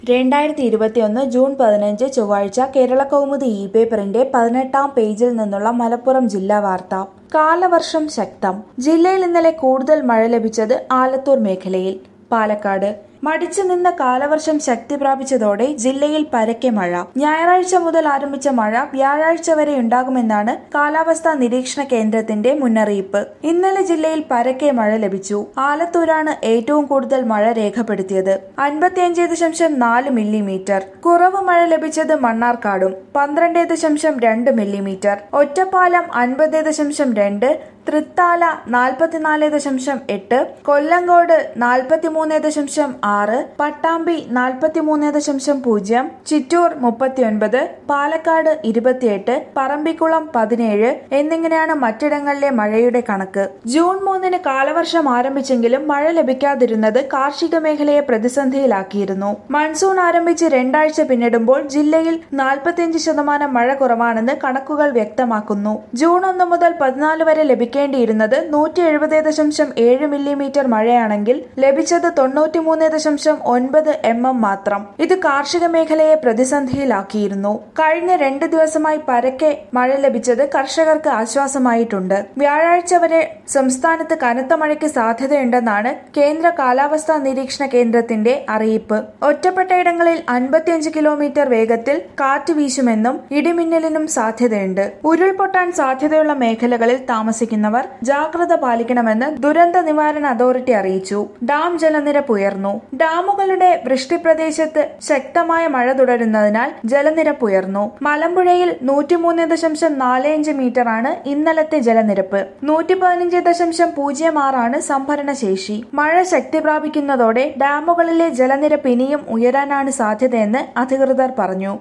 2021 June 15 ചൊവ്വാഴ്ച കേരളകൗമുദി പേപ്പറിന്റെ 18-ാം പേജിൽ നിന്നുള്ള മലപ്പുറം ജില്ലാ വാർത്ത. കാലവർഷം ശക്തം. ജില്ലയിൽ ഇന്നലെ കൂടുതൽ മഴ ലഭിച്ചത് ആലത്തൂർ മേഖലയിൽ. പാലക്കാട് മടിച്ചു നിന്ന കാലവർഷം ശക്തി പ്രാപിച്ചതോടെ ജില്ലയിൽ പരക്കെ മഴ. ഞായറാഴ്ച മുതൽ ആരംഭിച്ച മഴ വ്യാഴാഴ്ച വരെ ഉണ്ടാകുമെന്നാണ് കാലാവസ്ഥാ നിരീക്ഷണ കേന്ദ്രത്തിന്റെ മുന്നറിയിപ്പ്. ഇന്നലെ ജില്ലയിൽ പരക്കെ മഴ ലഭിച്ചു. ആലത്തൂരാണ് ഏറ്റവും കൂടുതൽ മഴ രേഖപ്പെടുത്തിയത്, 55.4 മില്ലിമീറ്റർ. കുറവ് മഴ ലഭിച്ചത് മണ്ണാർക്കാടും, 12.2 മില്ലിമീറ്റർ. ഒറ്റപ്പാലം 50.2, തൃത്താല 44.8, കൊല്ലങ്കോട് 43.6, പട്ടാമ്പി 43.0, ചിറ്റൂർ 39, പാലക്കാട് 28, പറമ്പിക്കുളം 17 എന്നിങ്ങനെയാണ് മറ്റിടങ്ങളിലെ മഴയുടെ കണക്ക്. ജൂൺ 3-ന് കാലവർഷം ആരംഭിച്ചെങ്കിലും മഴ ലഭിക്കാതിരുന്നത് കാർഷിക മേഖലയെ പ്രതിസന്ധിയിലാക്കിയിരുന്നു. മൺസൂൺ ആരംഭിച്ച് 2 ആഴ്ച പിന്നിടുമ്പോൾ ജില്ലയിൽ 45% മഴ കുറവാണെന്ന് കണക്കുകൾ വ്യക്തമാക്കുന്നു. ജൂൺ 1 മുതൽ 14 വരെ ലഭിക്കേണ്ടിയിരുന്നത് 170.7 മില്ലിമീറ്റർ മഴയാണെങ്കിൽ ലഭിച്ചത് 93.9 mm മാത്രം. ഇത് കാർഷിക മേഖലയെ പ്രതിസന്ധിയിലാക്കിയിരുന്നു. കഴിഞ്ഞ 2 ദിവസമായി പരക്കെ മഴ ലഭിച്ചത് കർഷകർക്ക് ആശ്വാസമായിട്ടുണ്ട്. വ്യാഴാഴ്ച വരെ സംസ്ഥാനത്ത് കനത്ത മഴയ്ക്ക് സാധ്യതയുണ്ടെന്നാണ് കേന്ദ്ര കാലാവസ്ഥാ നിരീക്ഷണ കേന്ദ്രത്തിന്റെ അറിയിപ്പ്. ഒറ്റപ്പെട്ടയിടങ്ങളിൽ 55 കിലോമീറ്റർ വേഗത്തിൽ കാറ്റ് വീശുമെന്നും ഇടിമിന്നലിനും സാധ്യതയുണ്ട്. ഉരുൾപൊട്ടാൻ സാധ്യതയുള്ള മേഖലകളിൽ താമസിക്കുന്നവർ ജാഗ്രത പാലിക്കണമെന്ന് ദുരന്ത നിവാരണ അതോറിറ്റി അറിയിച്ചു. ഡാം ജലനിരപ്പ് ഉയർന്നു. ഡാമുകളുടെ വൃഷ്ടിപ്രദേശത്ത് ശക്തമായ മഴ തുടരുന്നതിനാൽ ജലനിരപ്പ് ഉയർന്നു. മലമ്പുഴയിൽ 103.45 മീറ്ററാണ് ഇന്നലത്തെ ജലനിരപ്പ്. 115.06 സംഭരണ ശേഷി. മഴ ശക്തി പ്രാപിക്കുന്നതോടെ ഡാമുകളിലെ ജലനിരപ്പ് ഇനിയും ഉയരാനാണ് സാധ്യതയെന്ന് അധികൃതർ പറഞ്ഞു.